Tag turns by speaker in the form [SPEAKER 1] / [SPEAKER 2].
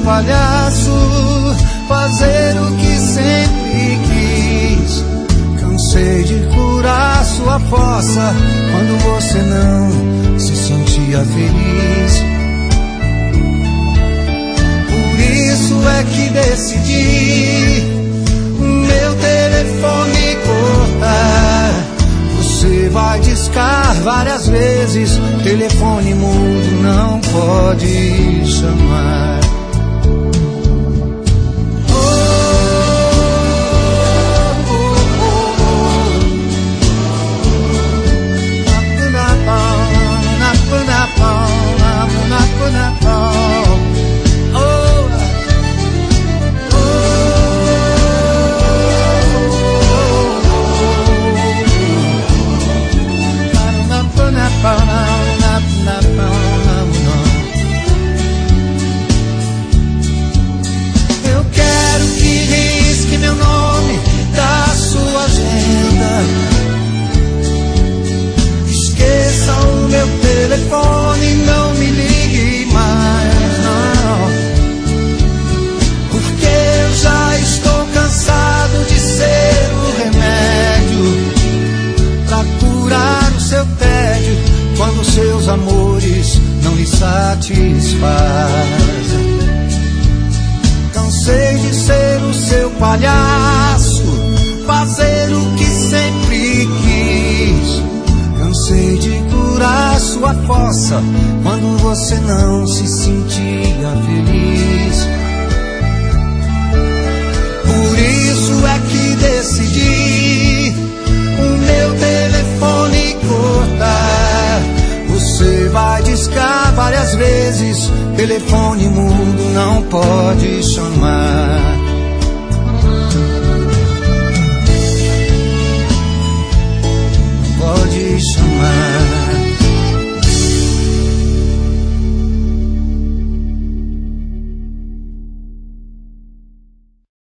[SPEAKER 1] palhaço, fazer o que sempre quis. Cansei de curar sua fossa quando você não se sentia feliz. Por isso é que decidi meu telefone cortar. Você vai discar várias vezes, telefone mudo não pode chamar. Eu quero que risque meu nome da sua agenda. Esqueça o meu telefone, não me ligue mais, não. Porque eu já estou cansado de ser o remédio pra curar o seu tédio quando seus amores não lhe satisfazem. Cansei de ser o seu palhaço, fazer o que sempre quis. Cansei de curar sua fossa quando você não se sentia feliz. Por isso é que decidi o meu telefone cortar. Você vai discar várias vezes, telefone mudo não pode chamar.